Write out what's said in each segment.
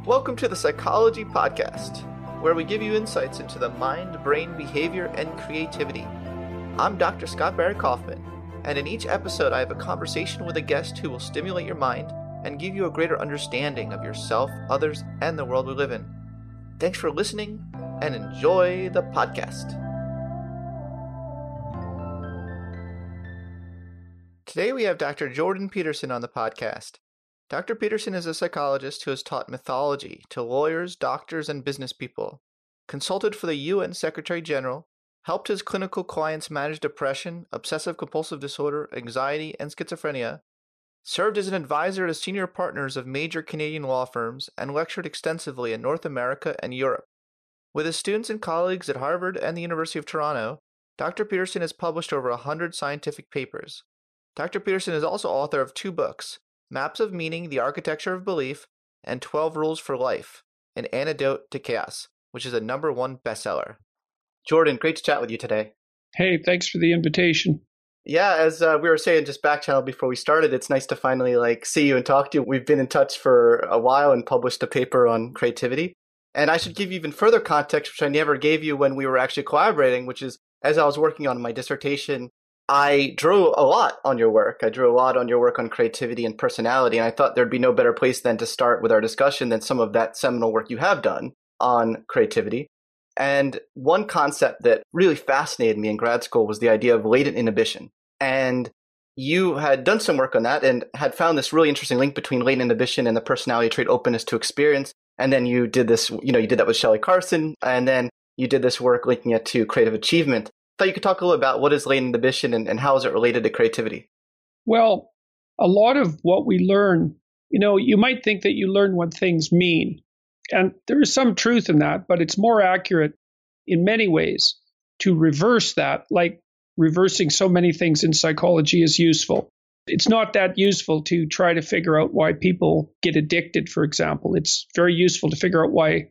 Welcome to the Psychology Podcast, where we give you insights into the mind, brain, behavior, and creativity. I'm Dr. Scott Barrett Kaufman, and in each episode I have a conversation with a guest who will stimulate your mind and give you a greater understanding of yourself, others, and the world we live in. Thanks for listening, and enjoy the podcast. Today we have Dr. Jordan Peterson on the podcast. Dr. Peterson is a psychologist who has taught mythology to lawyers, doctors, and business people, consulted for the UN Secretary General, helped his clinical clients manage depression, obsessive-compulsive disorder, anxiety, and schizophrenia, served as an advisor to senior partners of major Canadian law firms, and lectured extensively in North America and Europe. With his students and colleagues at Harvard and the University of Toronto, Dr. Peterson has published over 100 scientific papers. Dr. Peterson is also author of 2 books, Maps of Meaning, The Architecture of Belief, and 12 Rules for Life, An Antidote to Chaos, which is a #1 bestseller. Jordan, great to chat with you today. Hey, thanks for the invitation. Yeah, as we were saying just back channel before we started, it's nice to finally see you and talk to you. We've been in touch for a while and published a paper on creativity. And I should give you even further context, which I never gave you when we were actually collaborating, which is as I was working on my dissertation, I drew a lot on your work. I drew a lot on your work on creativity and personality, and I thought there'd be no better place than to start with our discussion than some of that seminal work you have done on creativity. And one concept that really fascinated me in grad school was the idea of latent inhibition. And you had done some work on that and had found this really interesting link between latent inhibition and the personality trait openness to experience. And then you did this, you did that with Shelley Carson, and then you did this work linking it to creative achievement. I thought you could talk a little about what is latent inhibition and how is it related to creativity? Well, a lot of what we learn, you might think that you learn what things mean. And there is some truth in that, but it's more accurate in many ways to reverse that, like reversing so many things in psychology is useful. It's not that useful to try to figure out why people get addicted, for example. It's very useful to figure out why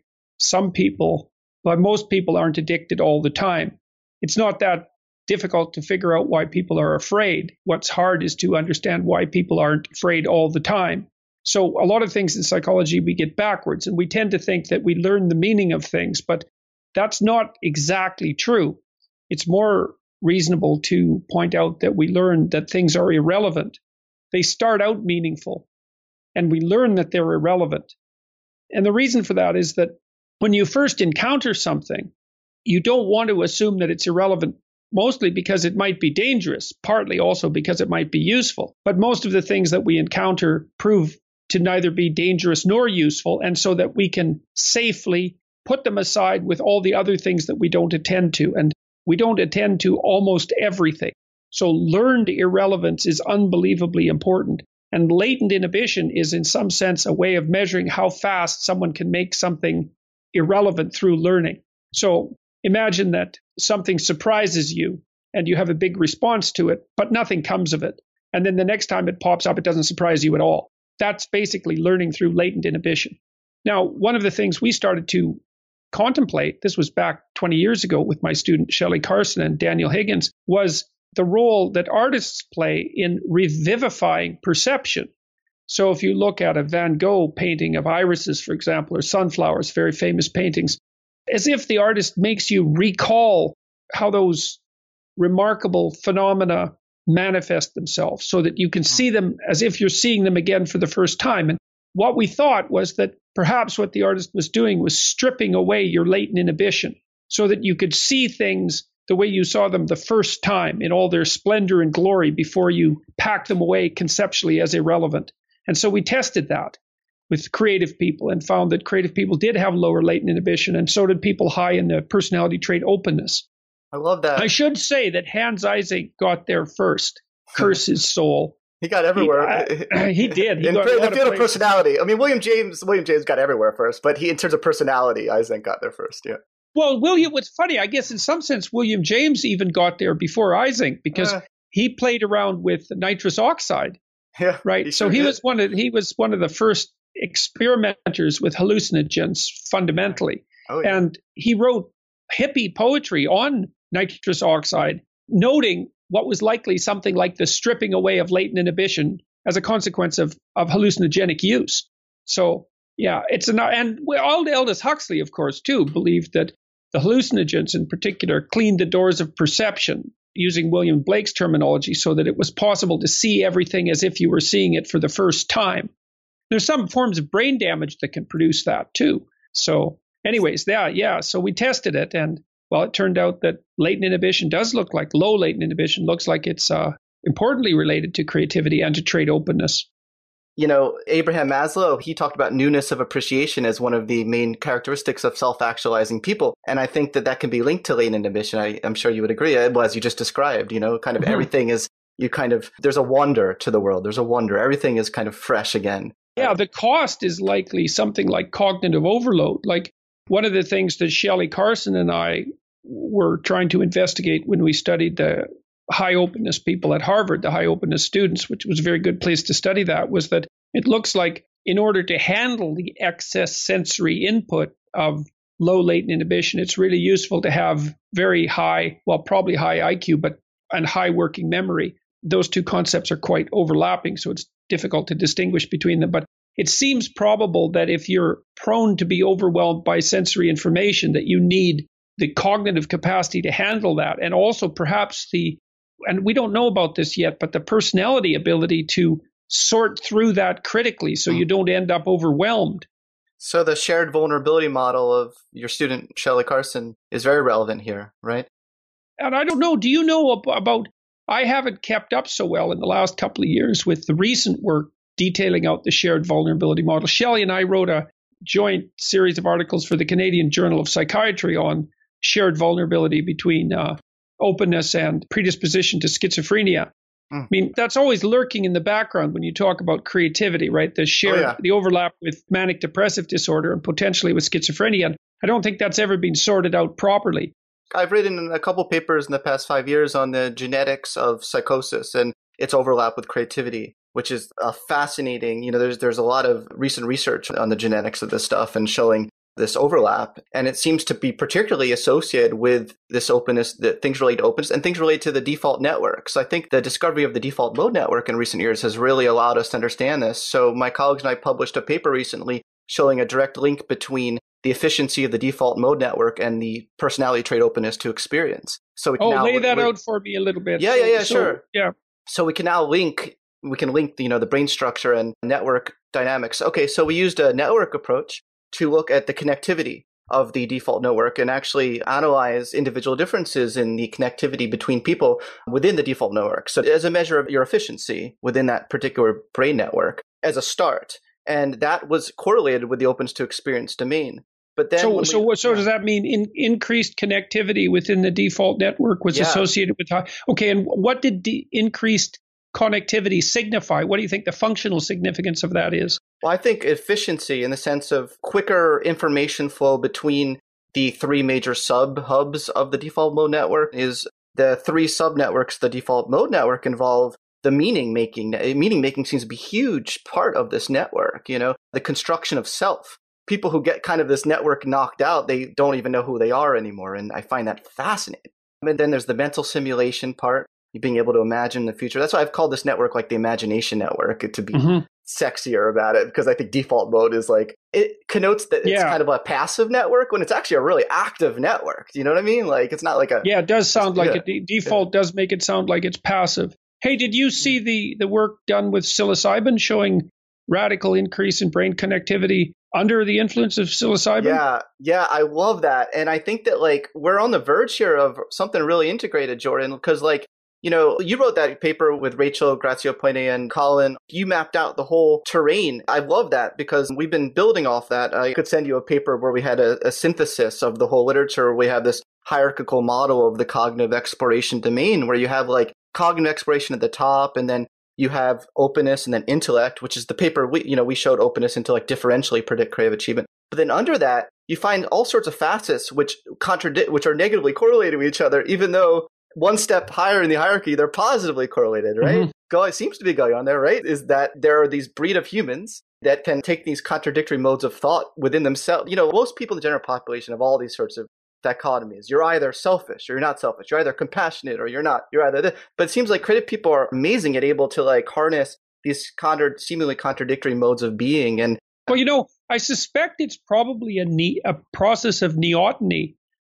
most people aren't addicted all the time. It's not that difficult to figure out why people are afraid. What's hard is to understand why people aren't afraid all the time. So a lot of things in psychology we get backwards, and we tend to think that we learn the meaning of things, but that's not exactly true. It's more reasonable to point out that we learn that things are irrelevant. They start out meaningful, and we learn that they're irrelevant. And the reason for that is that when you first encounter something, you don't want to assume that it's irrelevant, mostly because it might be dangerous, partly also because it might be useful. But most of the things that we encounter prove to neither be dangerous nor useful, and so that we can safely put them aside with all the other things that we don't attend to. And we don't attend to almost everything. So learned irrelevance is unbelievably important. And latent inhibition is in some sense a way of measuring how fast someone can make something irrelevant through learning. So imagine that something surprises you and you have a big response to it, but nothing comes of it. And then the next time it pops up, it doesn't surprise you at all. That's basically learning through latent inhibition. Now, one of the things we started to contemplate, this was back 20 years ago with my student Shelley Carson and Daniel Higgins, was the role that artists play in revivifying perception. So if you look at a Van Gogh painting of irises, for example, or sunflowers, very famous paintings, as if the artist makes you recall how those remarkable phenomena manifest themselves so that you can see them as if you're seeing them again for the first time. And what we thought was that perhaps what the artist was doing was stripping away your latent inhibition so that you could see things the way you saw them the first time in all their splendor and glory before you packed them away conceptually as irrelevant. And so we tested that with creative people and found that creative people did have lower latent inhibition, and so did people high in the personality trait openness. I love that. I should say that Hans Eysenck got there first. Curse his soul. He got everywhere. He did. He in got the field of personality. I mean, William James got everywhere first, but in terms of personality, Eysenck got there first. Yeah. Well, what's funny, I guess in some sense, William James even got there before Eysenck because he played around with nitrous oxide. Yeah. Right. So he was one of the first experimenters with hallucinogens fundamentally. Oh, yeah. And he wrote hippie poetry on nitrous oxide, noting what was likely something like the stripping away of latent inhibition as a consequence of hallucinogenic use. So Yeah, Aldous Huxley, of course, too, believed that the hallucinogens in particular cleaned the doors of perception, using William Blake's terminology, so that it was possible to see everything as if you were seeing it for the first time. There's some forms of brain damage that can produce that too. So anyways, so we tested it, and well, it turned out that latent inhibition does look like low latent inhibition looks like it's importantly related to creativity and to trait openness. You know, Abraham Maslow, he talked about newness of appreciation as one of the main characteristics of self-actualizing people. And I think that can be linked to latent inhibition. I'm sure you would agree. Well, as you just described, kind of everything is, there's a wonder to the world. There's a wonder. Everything is kind of fresh again. Yeah, the cost is likely something like cognitive overload. Like one of the things that Shelley Carson and I were trying to investigate when we studied the high openness people at Harvard, the high openness students, which was a very good place to study that, was that it looks like in order to handle the excess sensory input of low latent inhibition, it's really useful to have very high, well, probably high IQ, and high working memory. Those two concepts are quite overlapping, so it's difficult to distinguish between them. But it seems probable that if you're prone to be overwhelmed by sensory information, that you need the cognitive capacity to handle that, and also perhaps and we don't know about this yet, but the personality ability to sort through that critically so you don't end up overwhelmed. So the shared vulnerability model of your student, Shelley Carson, is very relevant here, right? And I don't know, do you know about, I haven't kept up so well in the last couple of years with the recent work detailing out the shared vulnerability model. Shelley and I wrote a joint series of articles for the Canadian Journal of Psychiatry on shared vulnerability between openness and predisposition to schizophrenia. I mean, that's always lurking in the background when you talk about creativity, right? The overlap with manic depressive disorder and potentially with schizophrenia. And I don't think that's ever been sorted out properly. I've written a couple papers in the past 5 years on the genetics of psychosis and its overlap with creativity, which is fascinating. There's a lot of recent research on the genetics of this stuff and showing this overlap. And it seems to be particularly associated with this openness, that things relate to openness and things relate to the default network. So I think the discovery of the default mode network in recent years has really allowed us to understand this. So my colleagues and I published a paper recently showing a direct link between the efficiency of the default mode network and the personality trait openness to experience. So we can lay that out for me a little bit. Sure. Yeah. So we can now link the brain structure and network dynamics. Okay, so we used a network approach to look at the connectivity of the default network and actually analyze individual differences in the connectivity between people within the default network. So as a measure of your efficiency within that particular brain network as a start. And that was correlated with the openness to experience domain. But then does that mean increased connectivity within the default network was associated with high? Okay, and what did increased connectivity signify? What do you think the functional significance of that is? Well, I think efficiency in the sense of quicker information flow between the three major sub-hubs of the default mode network is the three sub-networks the default mode network involve the meaning making. Meaning making seems to be a huge part of this network, the construction of self. People who get kind of this network knocked out, they don't even know who they are anymore. And I find that fascinating. And then there's the mental simulation part, being able to imagine the future. That's why I've called this network like the imagination network, to be sexier about it, because I think default mode is like, it connotes that it's kind of a passive network when it's actually a really active network. Do you know what I mean? Like it's not like a... Yeah, it does sound like it. Default does make it sound like it's passive. Hey, did you see the work done with psilocybin showing radical increase in brain connectivity under the influence of psilocybin? Yeah, I love that. And I think that we're on the verge here of something really integrated, Jordan, because you wrote that paper with Rachel Graziopoine and Colin. You mapped out the whole terrain. I love that because we've been building off that. I could send you a paper where we had a synthesis of the whole literature. We have this hierarchical model of the cognitive exploration domain where you have cognitive exploration at the top, and then you have openness and then intellect, which is the paper we showed openness, intellect differentially predict creative achievement. But then under that, you find all sorts of facets which are negatively correlated with each other, even though one step higher in the hierarchy, they're positively correlated, right? It seems to be going on there, right? Is that there are these breed of humans that can take these contradictory modes of thought within themselves. Most people in the general population have all these sorts of dichotomies. You're either selfish or you're not selfish. You're either compassionate or you're not. You're either this. But it seems like creative people are amazing at able to harness these seemingly contradictory modes of being. And Well, I suspect it's probably a process of neoteny.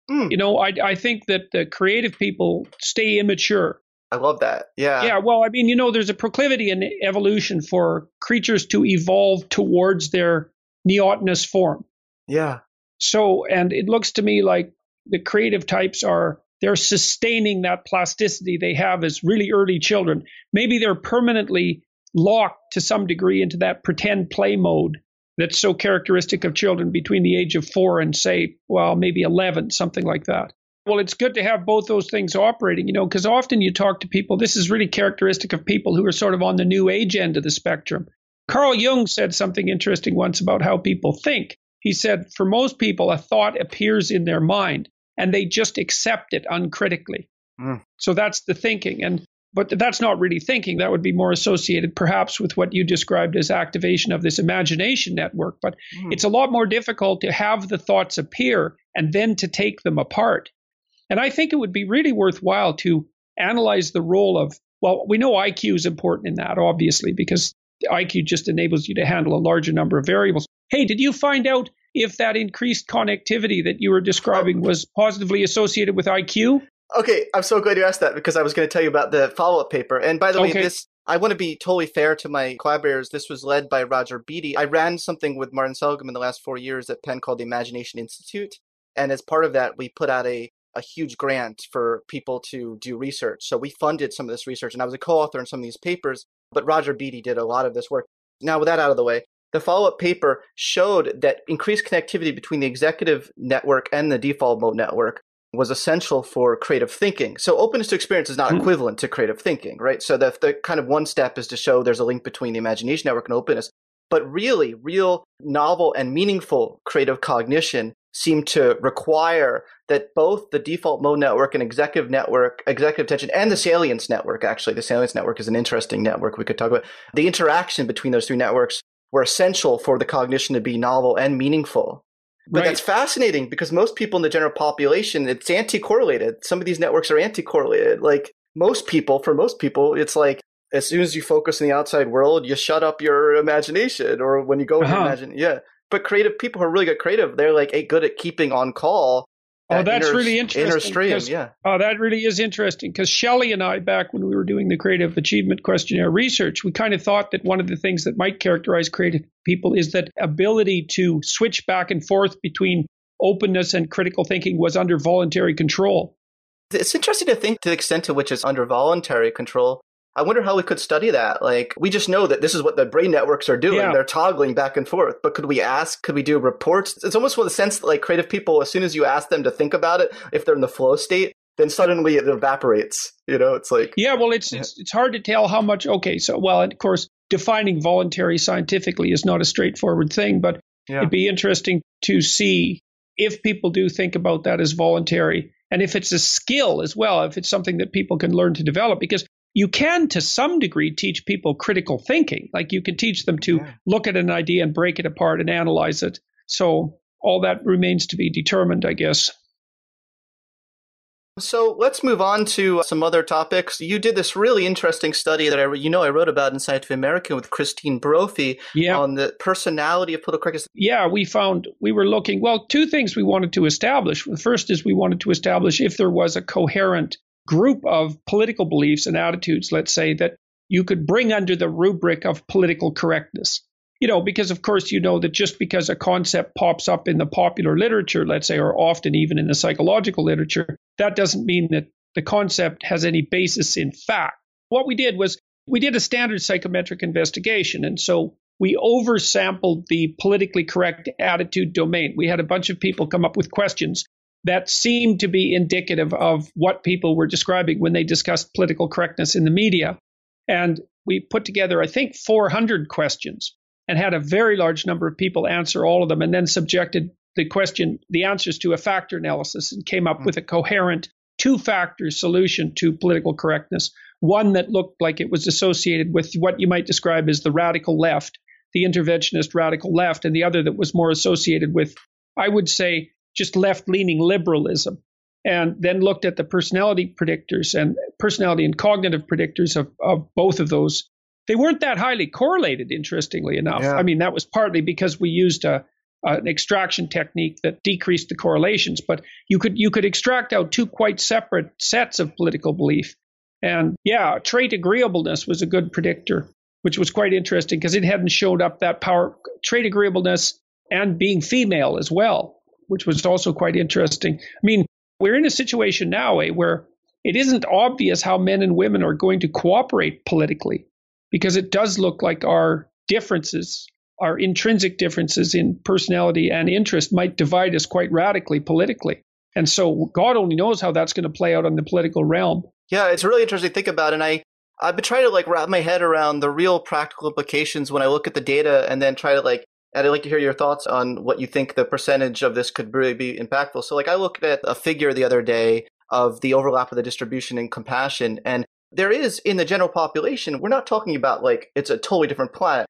I think that the creative people stay immature. I love that. Yeah. Yeah, well, I mean, there's a proclivity in evolution for creatures to evolve towards their neotenous form. Yeah. So, and it looks to me like the creative types they're sustaining that plasticity they have as really early children. Maybe they're permanently locked to some degree into that pretend play mode that's so characteristic of children between the age of 4 and say, well, maybe 11, something like that. Well, it's good to have both those things operating, because often you talk to people, this is really characteristic of people who are sort of on the new age end of the spectrum. Carl Jung said something interesting once about how people think. He said, for most people, a thought appears in their mind and they just accept it uncritically. So that's the thinking. But that's not really thinking. That would be more associated perhaps with what you described as activation of this imagination network. But it's a lot more difficult to have the thoughts appear and then to take them apart. And I think it would be really worthwhile to analyze the role of, well, we know IQ is important in that, obviously, because IQ just enables you to handle a larger number of variables. Hey, did you find out if that increased connectivity that you were describing was positively associated with IQ? Okay, I'm so glad you asked that because I was going to tell you about the follow-up paper. And by the way, I want to be totally fair to my collaborators. This was led by Roger Beatty. I ran something with Martin Seligman in the last 4 years at Penn called the Imagination Institute. And as part of that, we put out a huge grant for people to do research. So we funded some of this research, and I was a co-author in some of these papers, but Roger Beatty did a lot of this work. Now, with that out of the way, the follow-up paper showed that increased connectivity between the executive network and the default mode network was essential for creative thinking. So openness to experience is not equivalent to creative thinking, right? So the kind of one step is to show there's a link between the imagination network and openness. But really, real novel and meaningful creative cognition seem to require that both the default mode network and executive attention, and the salience network, actually, the salience network is an interesting network we could talk about. The interaction between those three networks were essential for the cognition to be novel and meaningful. But that's fascinating because most people in the general population, it's anti-correlated. Some of these networks are anti-correlated. Like for most people, it's like as soon as you focus on the outside world, you shut up your imagination, or when you go into imagine. Yeah. But creative people who are really good they're like good at keeping on call. Oh, that's really interesting. Inner stream, yeah. Oh, that really is interesting because Shelley and I, back when we were doing the Creative Achievement Questionnaire research, we kind of thought that one of the things that might characterize creative people is that ability to switch back and forth between openness and critical thinking was under voluntary control. It's interesting to think to the extent to which it's under voluntary control. I wonder how we could study that. Like, we just know that this is what the brain networks are doing. Yeah. They're toggling back and forth. But could we do reports? It's almost with the sense that like creative people, as soon as you ask them to think about it, if they're in the flow state, then suddenly it evaporates. It's like... Yeah, well, it's hard to tell how much... Okay, so, well, of course, defining voluntary scientifically is not a straightforward thing, but it'd be interesting to see if people do think about that as voluntary, and if it's a skill as well, if it's something that people can learn to develop, because you can, to some degree, teach people critical thinking. Like you can teach them to look at an idea and break it apart and analyze it. So all that remains to be determined, I guess. So let's move on to some other topics. You did this really interesting study that I wrote about in Scientific American with Christine Brophy on the personality of political correctness. Yeah, we were looking, two things we wanted to establish. The first is we wanted to establish if there was a coherent group of political beliefs and attitudes, let's say, that you could bring under the rubric of political correctness. Because of course, that just because a concept pops up in the popular literature, let's say, or often even in the psychological literature, that doesn't mean that the concept has any basis in fact. What we did was we did a standard psychometric investigation. And so we oversampled the politically correct attitude domain. We had a bunch of people come up with questions that seemed to be indicative of what people were describing when they discussed political correctness in the media. And we put together, I think, 400 questions and had a very large number of people answer all of them, and then subjected the answers to a factor analysis and came up with a coherent 2-factor solution to political correctness. One that looked like it was associated with what you might describe as the radical left, the interventionist radical left, and the other that was more associated with, I would say, just left-leaning liberalism, and then looked at the personality predictors and personality and cognitive predictors of both of those they weren't that highly correlated, interestingly enough. Yeah. I mean, that was partly because we used an extraction technique that decreased the correlations, but you could extract out two quite separate sets of political belief. And yeah, trait agreeableness was a good predictor, which was quite interesting because it hadn't showed up that power, trait agreeableness and being female as well, which was also quite interesting. I mean, we're in a situation now where it isn't obvious how men and women are going to cooperate politically, because it does look like our differences, our intrinsic differences in personality and interest might divide us quite radically politically. And so God only knows how that's going to play out in the political realm. Yeah, it's really interesting to think about. And I've been trying to wrap my head around the real practical implications when I look at the data and then try to and I'd like to hear your thoughts on what you think the percentage of this could really be impactful. So I looked at a figure the other day of the overlap of the distribution in compassion. And there is, in the general population, we're not talking about it's a totally different planet.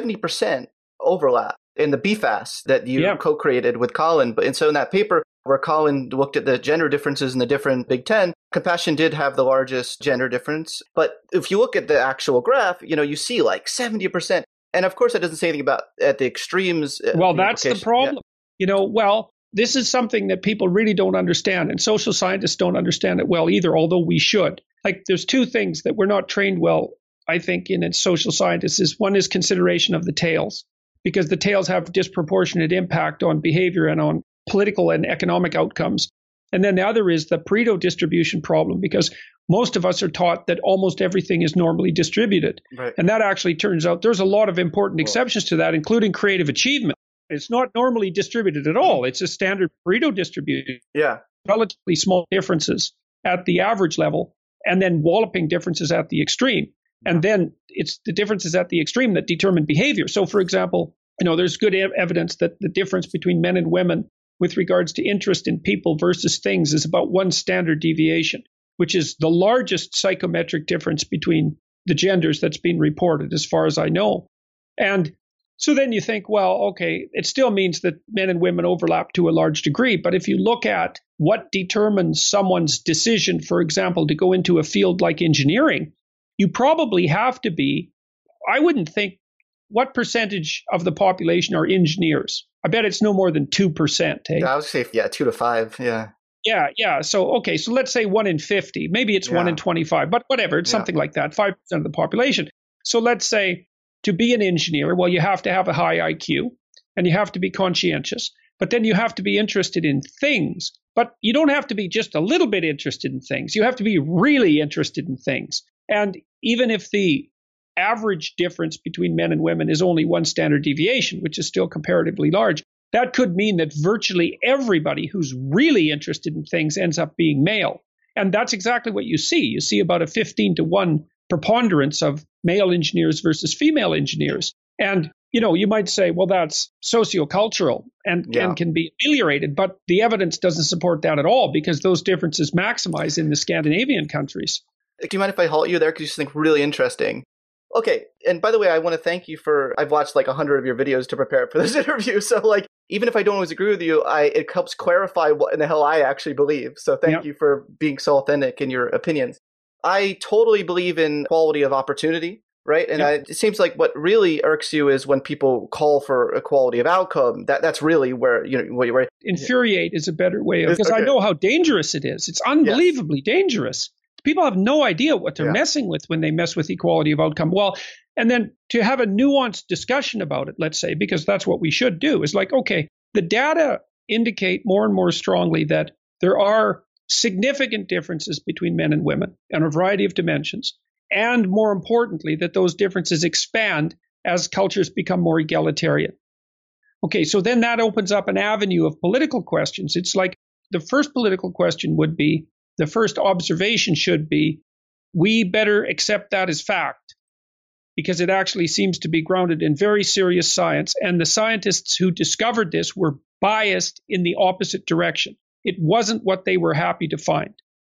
70% overlap in the BFAS that you co-created with Colin. And so in that paper where Colin looked at the gender differences in the different Big Ten, compassion did have the largest gender difference. But if you look at the actual graph, you see 70%. And of course, it doesn't say anything about at the extremes. Well, that's the problem. Yeah. This is something that people really don't understand, and social scientists don't understand it well either, although we should. There's two things that we're not trained well, I think, in social scientists. One is consideration of the tails, because the tails have disproportionate impact on behavior and on political and economic outcomes. And then the other is the Pareto distribution problem, because most of us are taught that almost everything is normally distributed. Right. And that actually turns out there's a lot of important exceptions to that, including creative achievement. It's not normally distributed at all. It's a standard Pareto distribution. Yeah. Relatively small differences at the average level, and then walloping differences at the extreme. And then it's the differences at the extreme that determine behavior. So, for example, there's good evidence that the difference between men and women with regards to interest in people versus things is about one standard deviation, which is the largest psychometric difference between the genders that's been reported, as far as I know. And so then you think, well, okay, it still means that men and women overlap to a large degree. But if you look at what determines someone's decision, for example, to go into a field like engineering, you probably have to be, I wouldn't think, what percentage of the population are engineers? I bet it's no more than 2%. Hey? Yeah, I would say, 2 to 5. Yeah. Yeah. So let's say 1 in 50. Maybe it's 1 in 25, but whatever. It's something like that, 5% of the population. So let's say, to be an engineer, well, you have to have a high IQ and you have to be conscientious, but then you have to be interested in things. But you don't have to be just a little bit interested in things. You have to be really interested in things. And even if the average difference between men and women is only one standard deviation, which is still comparatively large, that could mean that virtually everybody who's really interested in things ends up being male. And that's exactly what you see. You see about a 15-to-1 preponderance of male engineers versus female engineers. And, you might say, well, that's sociocultural and can be ameliorated, but the evidence doesn't support that at all, because those differences maximize in the Scandinavian countries. Do you mind if I halt you there? Because you think really interesting. Okay. And by the way, I want to thank you I've watched 100 of your videos to prepare for this interview. So even if I don't always agree with you, it helps clarify what in the hell I actually believe. So thank you for being so authentic in your opinions. I totally believe in quality of opportunity, right? And it seems like what really irks you is when people call for equality of outcome. That's really where, where infuriate is a better way of, because I know how dangerous it is. It's unbelievably dangerous. People have no idea what they're messing with when they mess with equality of outcome. Well, and then to have a nuanced discussion about it, let's say, because that's what we should do, is okay, the data indicate more and more strongly that there are significant differences between men and women on a variety of dimensions. And more importantly, that those differences expand as cultures become more egalitarian. Okay, so then that opens up an avenue of political questions. It's the first political question would be, the first observation should be, we better accept that as fact, because it actually seems to be grounded in very serious science. And the scientists who discovered this were biased in the opposite direction. It wasn't what they were happy to find.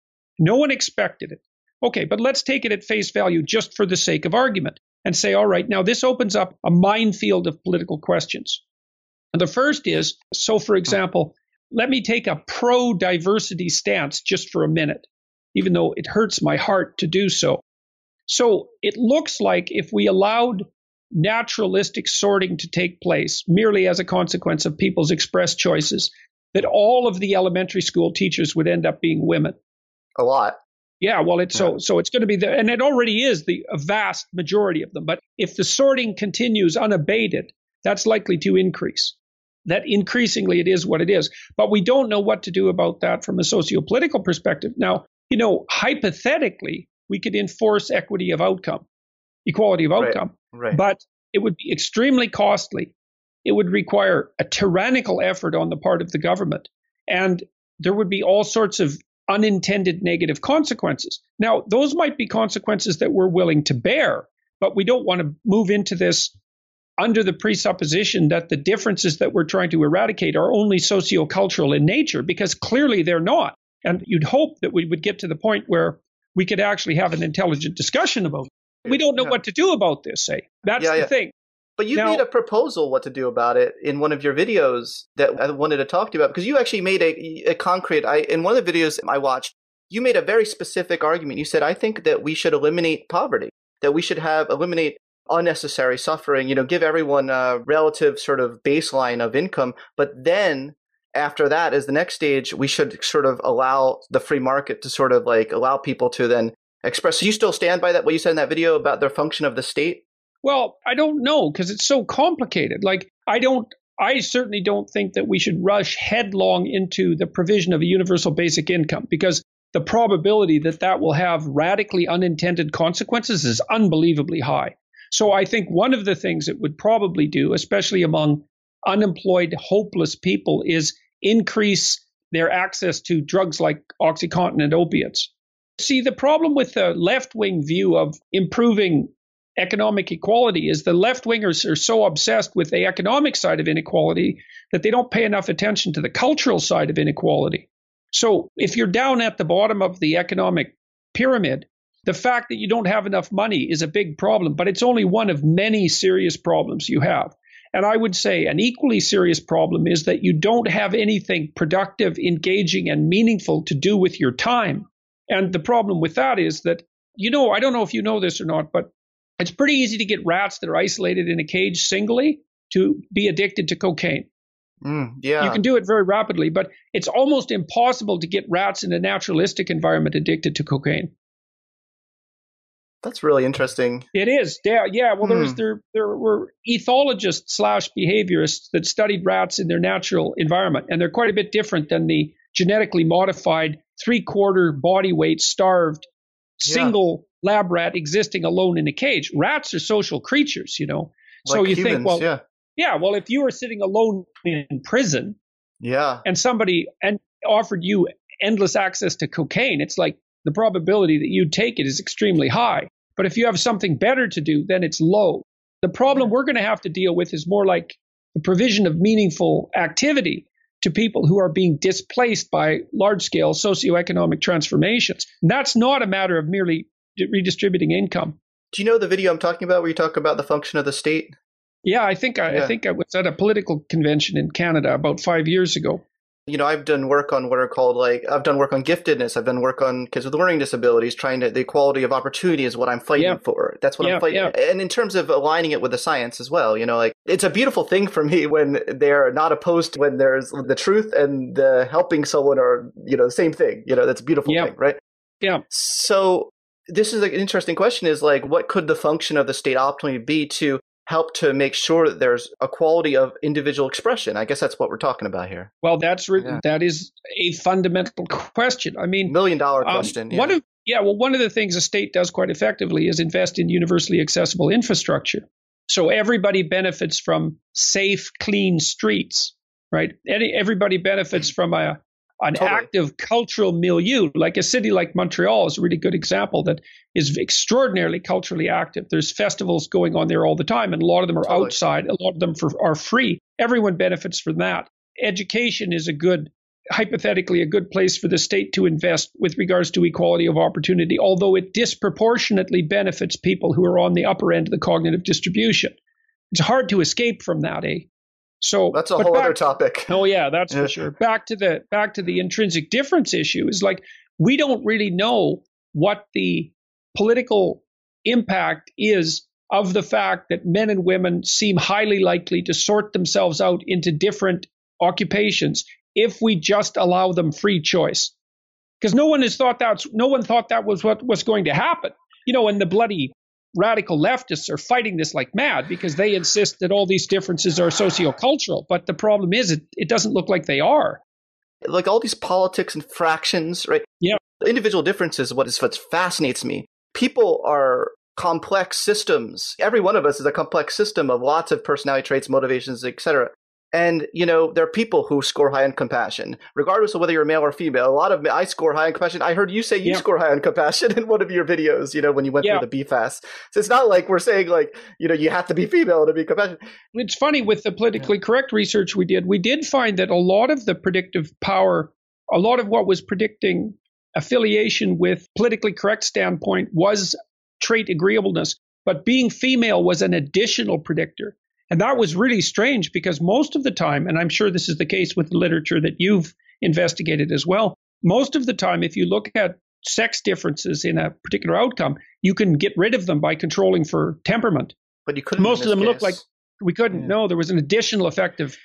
No one expected it. Okay, but let's take it at face value just for the sake of argument and say, all right, now this opens up a minefield of political questions. And the first is, so for example, let me take a pro-diversity stance just for a minute, even though it hurts my heart to do so. So it looks like if we allowed naturalistic sorting to take place merely as a consequence of people's expressed choices, that all of the elementary school teachers would end up being women. A lot. Yeah, well, so it's going to be and it already is a vast majority of them. But if the sorting continues unabated, that's likely to increase. That increasingly it is what it is. But we don't know what to do about that from a socio-political perspective. Now, hypothetically, we could enforce equity of outcome, equality of outcome, right. But it would be extremely costly. It would require a tyrannical effort on the part of the government, and there would be all sorts of unintended negative consequences. Now, those might be consequences that we're willing to bear, but we don't want to move into this under the presupposition that the differences that we're trying to eradicate are only sociocultural in nature, because clearly they're not. And you'd hope that we would get to the point where we could actually have an intelligent discussion about it. We don't know what to do about this, say. That's the thing. But you made a proposal what to do about it in one of your videos that I wanted to talk to you about, because you actually made a concrete, in one of the videos I watched, you made a very specific argument. You said, I think that we should eliminate poverty, that we should eliminate unnecessary suffering, give everyone a relative sort of baseline of income. But then after that, as the next stage, we should sort of allow the free market to sort of like allow people to then express. So you still stand by that, what you said in that video about the function of the state? Well, I don't know, because it's so complicated. I certainly don't think that we should rush headlong into the provision of a universal basic income, because the probability that will have radically unintended consequences is unbelievably high. So I think one of the things it would probably do, especially among unemployed, hopeless people, is increase their access to drugs like OxyContin and opiates. See, the problem with the left-wing view of improving economic equality is the left-wingers are so obsessed with the economic side of inequality that they don't pay enough attention to the cultural side of inequality. So if you're down at the bottom of the economic pyramid, the fact that you don't have enough money is a big problem, but it's only one of many serious problems you have. And I would say an equally serious problem is that you don't have anything productive, engaging, and meaningful to do with your time. And the problem with that is that, I don't know if you know this or not, but it's pretty easy to get rats that are isolated in a cage singly to be addicted to cocaine. Yeah. You can do it very rapidly, but it's almost impossible to get rats in a naturalistic environment addicted to cocaine. That's really interesting. It is. Yeah. Well, there were ethologists / behaviorists that studied rats in their natural environment, and they're quite a bit different than the genetically modified 3/4 body weight starved single lab rat existing alone in a cage. Rats are social creatures, So like you humans, think, well, if you were sitting alone in prison, and somebody offered you endless access to cocaine, it's like the probability that you'd take it is extremely high. But if you have something better to do, then it's low. The problem we're going to have to deal with is more like the provision of meaningful activity to people who are being displaced by large-scale socioeconomic transformations. And that's not a matter of merely redistributing income. Do you know the video I'm talking about where you talk about the function of the state? Yeah, I think I was at a political convention in Canada about 5 years ago. I've done work on what are called I've done work on giftedness. I've done work on kids with learning disabilities, the equality of opportunity is what I'm fighting for. That's what I'm fighting. And in terms of aligning it with the science as well, it's a beautiful thing for me when they're not opposed to when there's the truth and the helping someone are, the same thing, that's a beautiful thing, right? Yeah. So this is an interesting question is what could the function of the state optimally be to help to make sure that there's a quality of individual expression? I guess that's what we're talking about here. Well, that is a fundamental question. I mean, $1 million question. One of the things a state does quite effectively is invest in universally accessible infrastructure. So everybody benefits from safe, clean streets, right? Everybody benefits from an active cultural milieu. Like a city like Montreal is a really good example that is extraordinarily culturally active. There's festivals going on there all the time, and a lot of them are outside. A lot of them are free. Everyone benefits from that. Education is hypothetically a good place for the state to invest with regards to equality of opportunity, although it disproportionately benefits people who are on the upper end of the cognitive distribution. It's hard to escape from that, So that's a whole other topic. Oh yeah, that's for sure. Back to the intrinsic difference issue is we don't really know what the political impact is of the fact that men and women seem highly likely to sort themselves out into different occupations if we just allow them free choice. Because no one thought that was what was going to happen. And the bloody radical leftists are fighting this like mad because they insist that all these differences are sociocultural. But the problem is it doesn't look like they are. Like all these politics and fractions, right? Yeah. The individual differences, what fascinates me. People are complex systems. Every one of us is a complex system of lots of personality traits, motivations, etc. And, there are people who score high on compassion, regardless of whether you're male or female. I score high on compassion. I heard you say you score high on compassion in one of your videos, when you went through the BFAS. So it's not like we're saying you have to be female to be compassionate. It's funny with the politically correct research we did find that a lot of the predictive power, a lot of what was predicting affiliation with politically correct standpoint was trait agreeableness, but being female was an additional predictor. And that was really strange because most of the time, and I'm sure this is the case with the literature that you've investigated as well, most of the time, if you look at sex differences in a particular outcome, you can get rid of them by controlling for temperament. But you couldn't. Most of them look like we couldn't. Yeah. No, there was an additional effect of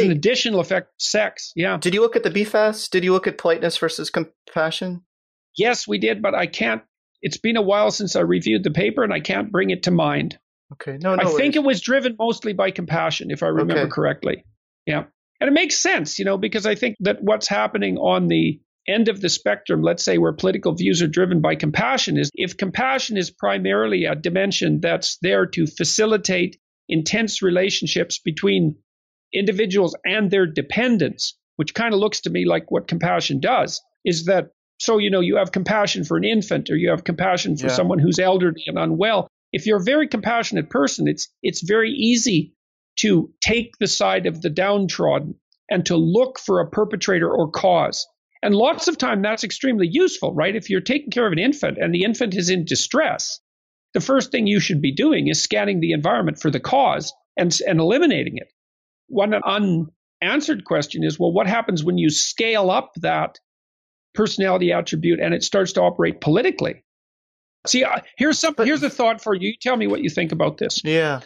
sex. Yeah. Did you look at the BFAS? Did you look at politeness versus compassion? Yes, we did, but I can't. It's been a while since I reviewed the paper, and I can't bring it to mind. Okay. I think it was driven mostly by compassion, if I remember correctly. Yeah. And it makes sense, because I think that what's happening on the end of the spectrum, let's say where political views are driven by compassion, is if compassion is primarily a dimension that's there to facilitate intense relationships between individuals and their dependents, which kind of looks to me like what compassion does, is that, so, you have compassion for an infant or you have compassion for someone who's elderly and unwell. If you're a very compassionate person, it's very easy to take the side of the downtrodden and to look for a perpetrator or cause. And lots of time that's extremely useful, right? If you're taking care of an infant and the infant is in distress, the first thing you should be doing is scanning the environment for the cause and eliminating it. One unanswered question is, well, what happens when you scale up that personality attribute and it starts to operate politically? See, here's a thought for you. Tell me what you think about this. Yeah.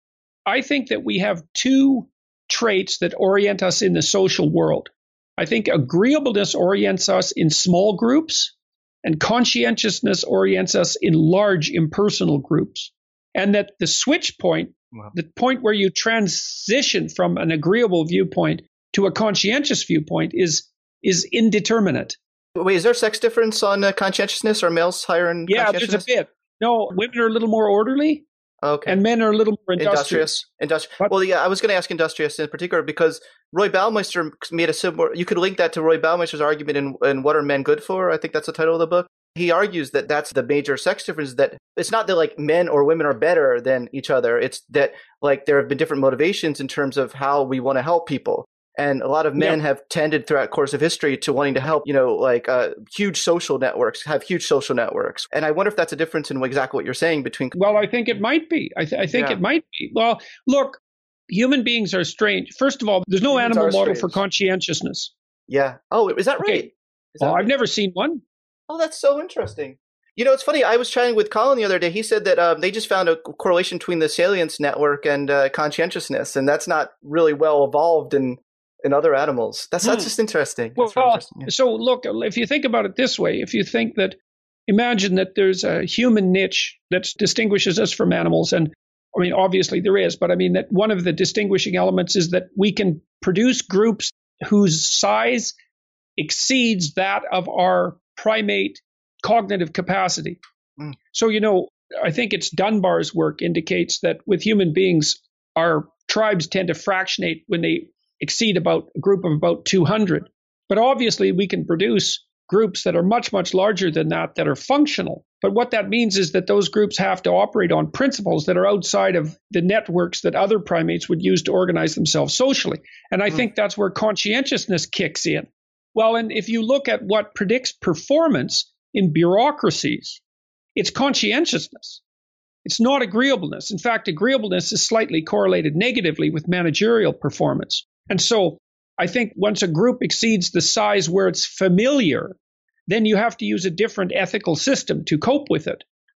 I think that we have two traits that orient us in the social world. I think agreeableness orients us in small groups, and conscientiousness orients us in large impersonal groups. And that the switch point, the point where you transition from an agreeable viewpoint to a conscientious viewpoint is indeterminate. Wait, is there a sex difference on conscientiousness? Are males higher in conscientiousness? Yeah, there's a bit. No, women are a little more orderly. Okay. And men are a little more industrious. Well, yeah, I was going to ask industrious in particular because Roy Baumeister made a similar, you could link that to Roy Baumeister's argument in What Are Men Good For? I think that's the title of the book. He argues that that's the major sex difference, that it's not that men or women are better than each other. It's that there have been different motivations in terms of how we want to help people. And a lot of men have tended throughout the course of history to wanting to help, huge social networks, have huge social networks. And I wonder if that's a difference in exactly what you're saying between. Well, I think it might be. I think it might be. Well, look, human beings are strange. First of all, there's no animal model for conscientiousness. Yeah. Oh, is that right? I've never seen one. Oh, that's so interesting. It's funny. I was chatting with Colin the other day. He said that they just found a correlation between the salience network and conscientiousness, and that's not really well evolved in other animals. That's just interesting. So look, if you think about it this way, if you think that, imagine that there's a human niche that distinguishes us from animals, and I mean, obviously there is, but I mean that one of the distinguishing elements is that we can produce groups whose size exceeds that of our primate cognitive capacity. So, I think it's Dunbar's work indicates that with human beings, our tribes tend to fractionate when they exceed about a group of about 200. But obviously, we can produce groups that are much, much larger than that are functional. But what that means is that those groups have to operate on principles that are outside of the networks that other primates would use to organize themselves socially. And I think that's where conscientiousness kicks in. Well, and if you look at what predicts performance in bureaucracies, it's conscientiousness. It's not agreeableness. In fact, agreeableness is slightly correlated negatively with managerial performance. And so I think once a group exceeds the size where it's familiar, then you have to use a different ethical system to cope with it.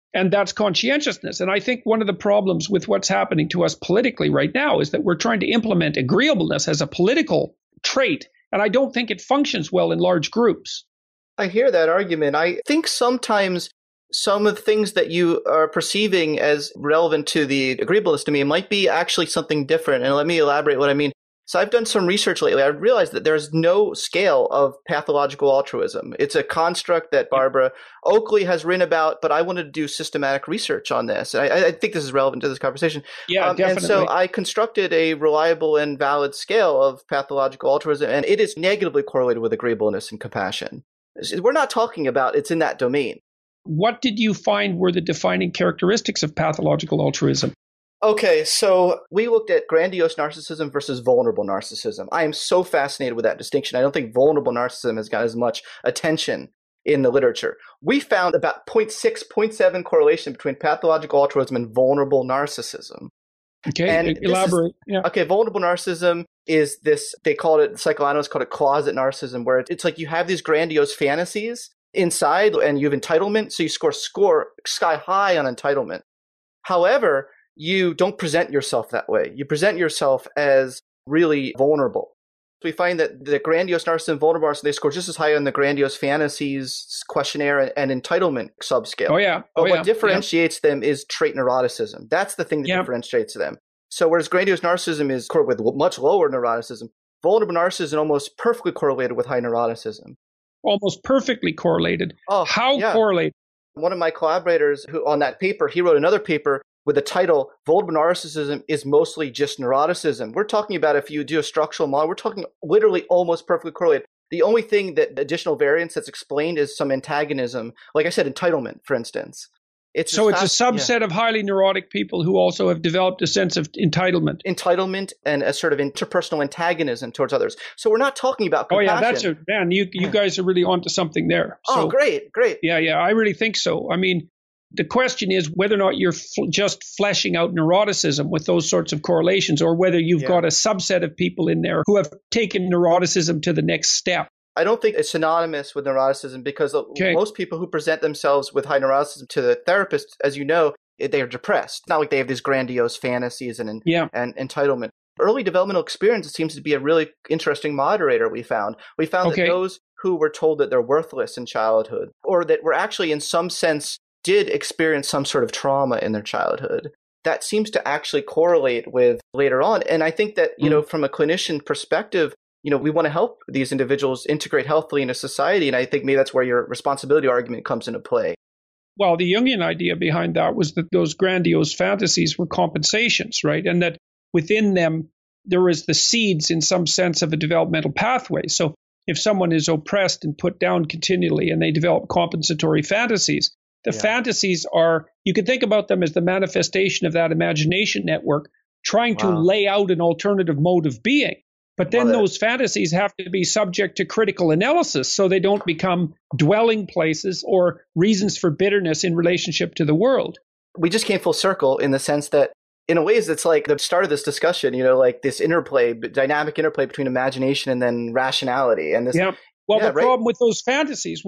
And that's conscientiousness. And I think one of the problems with what's happening to us politically right now is that we're trying to implement agreeableness as a political trait. And I don't think it functions well in large groups. I hear that argument. I think sometimes some of the things that you are perceiving as relevant to the agreeableness to me might be actually something different. And let me elaborate what I mean. So I've done some research lately. I've realized that there's no scale of pathological altruism. It's a construct that Barbara Oakley has written about, but I wanted to do systematic research on this. And I think this is relevant to this conversation. Yeah, definitely. And so I constructed a reliable and valid scale of pathological altruism, and it is negatively correlated with agreeableness and compassion. We're not talking about it's in that domain. What did you find were the defining characteristics of pathological altruism? Okay, so we looked at grandiose narcissism versus vulnerable narcissism. I am so fascinated with that distinction. I don't think vulnerable narcissism has got as much attention in the literature. We found about 0.6, 0.7 correlation between pathological altruism and vulnerable narcissism. Okay, and elaborate. Okay, vulnerable narcissism is this, they call it, psychoanalysts call it closet narcissism, where it's like you have these grandiose fantasies inside and you have entitlement, so you score sky high on entitlement. However, you don't present yourself that way. You present yourself as really vulnerable. We find that the grandiose narcissism and vulnerable narcissism, they score just as high on the grandiose fantasies questionnaire and entitlement subscale. Oh, yeah. But what differentiates them is trait neuroticism. That's the thing that differentiates them. So whereas grandiose narcissism is correlated with much lower neuroticism, vulnerable narcissism is almost perfectly correlated with high neuroticism. Almost perfectly correlated. How correlated? One of my collaborators who on that paper, he wrote another paper with the title, Vulnerable Narcissism is Mostly Just Neuroticism. We're talking about if you do a structural model, we're talking literally almost perfectly correlated. The only thing that additional variance that's explained is some antagonism. Like I said, entitlement, for instance. It's a subset of highly neurotic people who also have developed a sense of entitlement. Entitlement and a sort of interpersonal antagonism towards others. So we're not talking about compassion. You guys are really onto something there. So, great. Yeah, I really think so. I mean, the question is whether or not you're just fleshing out neuroticism with those sorts of correlations, or whether you've got a subset of people in there who have taken neuroticism to the next step. I don't think it's synonymous with neuroticism because most people who present themselves with high neuroticism to the therapist, as you know, they are depressed. It's not like they have these grandiose fantasies and entitlement. Early developmental experience seems to be a really interesting moderator we found. We found that those who were told that they're worthless in childhood, or that were actually in some sense did experience some sort of trauma in their childhood, that seems to actually correlate with later on. And I think that, from a clinician perspective, we want to help these individuals integrate healthily into society. And I think maybe that's where your responsibility argument comes into play. Well, the Jungian idea behind that was that those grandiose fantasies were compensations, right? And that within them, there is the seeds in some sense of a developmental pathway. So if someone is oppressed and put down continually and they develop compensatory fantasies, the fantasies are, you could think about them as the manifestation of that imagination network trying to lay out an alternative mode of being. But then those fantasies have to be subject to critical analysis so they don't become dwelling places or reasons for bitterness in relationship to the world. We just came full circle in the sense that, in a ways, it's like the start of this discussion, like this dynamic interplay between imagination and then rationality. And this. Yeah. Well, the problem with those fantasies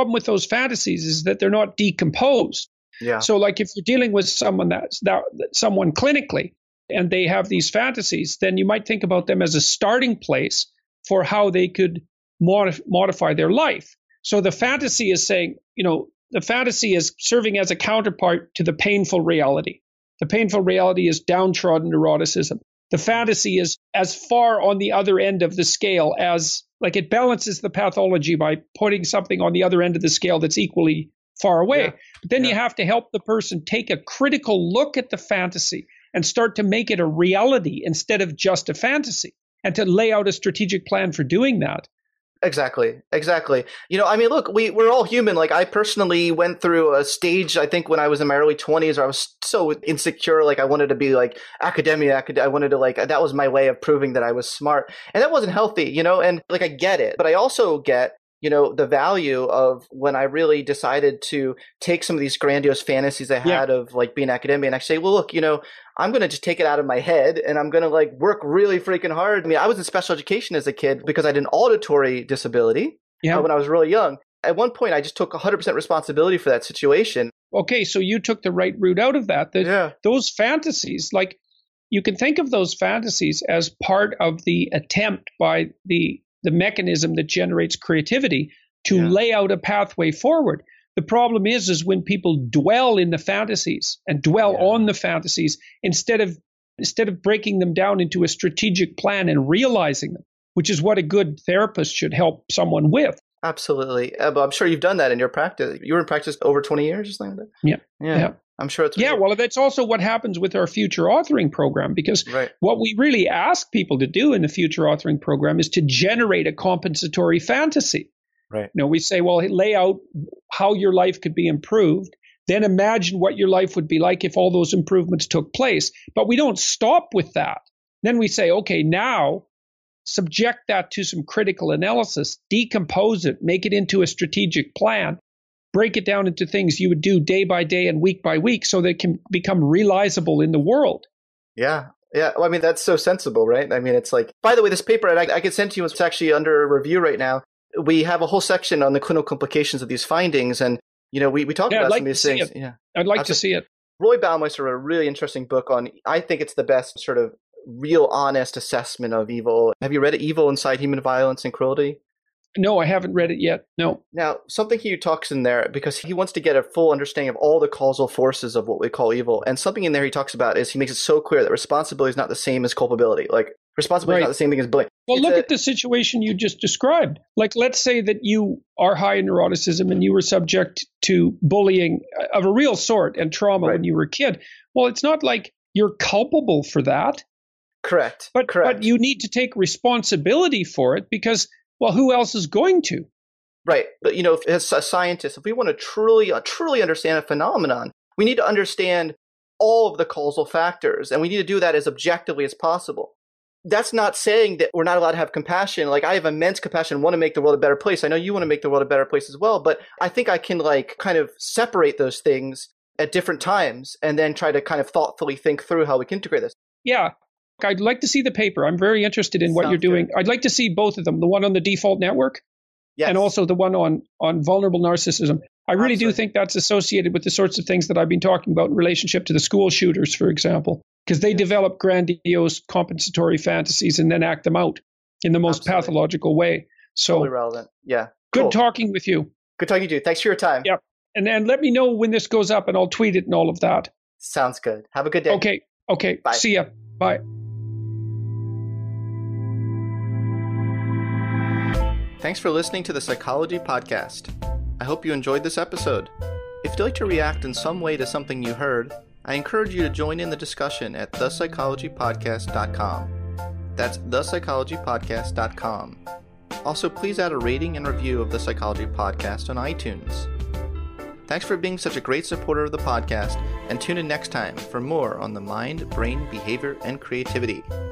is that they're not decomposed. Yeah. So like if you're dealing with someone someone clinically and they have these fantasies, then you might think about them as a starting place for how they could modify their life. So the fantasy is saying, the fantasy is serving as a counterpart to the painful reality. The painful reality is downtrodden neuroticism. The fantasy is as far on the other end of the scale as, like, it balances the pathology by putting something on the other end of the scale that's equally far away. Yeah. But then you have to help the person take a critical look at the fantasy and start to make it a reality instead of just a fantasy, and to lay out a strategic plan for doing that. Exactly. Look, we're all human. Like, I personally went through a stage, I think, when I was in my early 20s, where I was so insecure. Like, I wanted to be like academia. I wanted to that was my way of proving that I was smart. And that wasn't healthy, and like, I get it. But I also get, the value of when I really decided to take some of these grandiose fantasies I had of like being academia and actually say, well, look, I'm going to just take it out of my head and I'm going to work really freaking hard. I mean, I was in special education as a kid because I had an auditory disability when I was really young. At one point, I just took 100% responsibility for that situation. okay, so you took the right route out of that. Those fantasies, like you can think of those fantasies as part of the attempt by the mechanism that generates creativity to lay out a pathway forward. The problem is when people dwell in the fantasies and dwell on the fantasies instead of breaking them down into a strategic plan and realizing them, which is what a good therapist should help someone with. Absolutely. But I'm sure you've done that in your practice. You were in practice over 20 years or something like that? Yeah. I'm sure it's... Yeah, well, that's also what happens with our future authoring program, because what we really ask people to do in the future authoring program is to generate a compensatory fantasy. Right. We say, well, lay out how your life could be improved, then imagine what your life would be like if all those improvements took place. But we don't stop with that. Then we say, okay, now subject that to some critical analysis, decompose it, make it into a strategic plan, break it down into things you would do day by day and week by week so that it can become realizable in the world. Yeah. Yeah. Well, I mean, that's so sensible, right? I mean, it's like, by the way, this paper, and I could send to you, it's actually under review right now. We have a whole section on the clinical implications of these findings. And, we talk about some of these things. Yeah. I'd like to see it. Roy Baumeister wrote a really interesting book on, I think it's the best sort of real honest assessment of evil. Have you read it, Evil Inside Human Violence and Cruelty? No, I haven't read it yet. No. Now, something he talks in there, because he wants to get a full understanding of all the causal forces of what we call evil. And something in there he talks about is he makes it so clear that responsibility is not the same as culpability. Like, responsibility is not the same thing as blame. Well, look at the situation you just described. Like, let's say that you are high in neuroticism and you were subject to bullying of a real sort and trauma when you were a kid. Well, it's not like you're culpable for that. Correct. But you need to take responsibility for it because, well, who else is going to? Right. But, as a scientist, if we want to truly understand a phenomenon, we need to understand all of the causal factors, and we need to do that as objectively as possible. That's not saying that we're not allowed to have compassion. Like, I have immense compassion, want to make the world a better place. I know you want to make the world a better place as well, but I think I can kind of separate those things at different times and then try to kind of thoughtfully think through how we can integrate this. Yeah. I'd like to see the paper. I'm very interested in what you're doing. Good. I'd like to see both of them, the one on the default network and also the one on vulnerable narcissism. I really do think that's associated with the sorts of things that I've been talking about in relationship to the school shooters, for example, because they develop grandiose compensatory fantasies and then act them out in the most pathological way. So totally relevant. Yeah. Good talking with you. Good talking to you. Thanks for your time. Yeah. And then let me know when this goes up and I'll tweet it and all of that. Sounds good. Have a good day. Okay. Bye. See ya. Bye. Thanks for listening to the Psychology Podcast. I hope you enjoyed this episode. If you'd like to react in some way to something you heard, I encourage you to join in the discussion at thepsychologypodcast.com. That's thepsychologypodcast.com. Also, please add a rating and review of the Psychology Podcast on iTunes. Thanks for being such a great supporter of the podcast, and tune in next time for more on the mind, brain, behavior, and creativity.